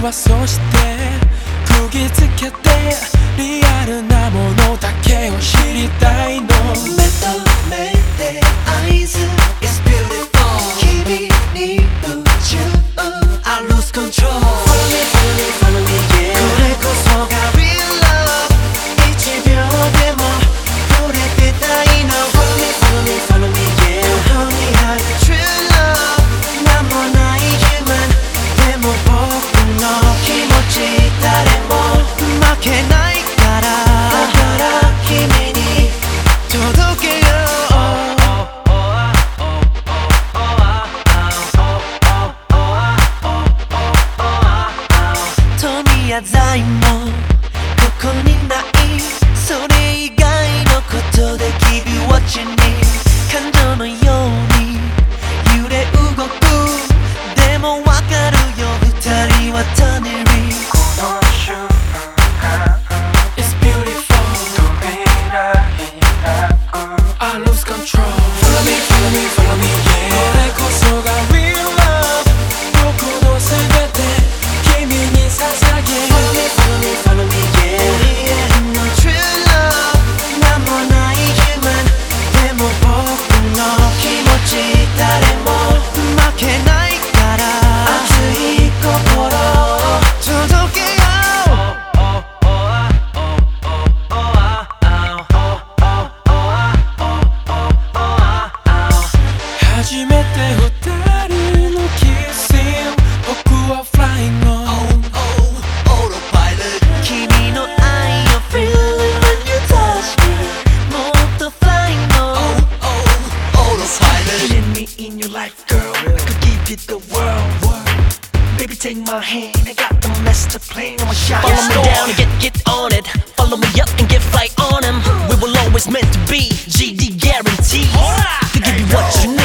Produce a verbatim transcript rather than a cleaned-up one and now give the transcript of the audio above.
はそして釘付けてリアルなものだけを知りたいの。 目と目で合図 It's beautiful 君に夢中 I lose control Follow me, follow me, follow me, yeah これこそが real love 一秒でも触れてたいの Follow me, follow me, follow me, yeah Honey, I true love なんもない human でも僕の気持ち誰も負けないからだから君に届けよう富や財もここにないそれ以外のことで Keep you watching me 感情のように揺れ動くでもわかるよ二人は種類この瞬間 It's beautiful I lose control Follow me, follow me, follow me, yeah これこそが real love 僕の全て君に捧げ Follow me, follow me, follow me, yeah No true love なんもない human でも僕の気持ち誰も負けないから熱い心届けよ初めて二人のキス僕は flying on Autopilot 君の愛を feeling when you touch me もっと flying on Autopilot Let me in your life, girl. I could give you the world. Baby, take my hand. I got the master plan. I'm a shot. Follow me down and get get on it. Follow me up and get flight on him. We will always meant to be. G D guarantee to give you what you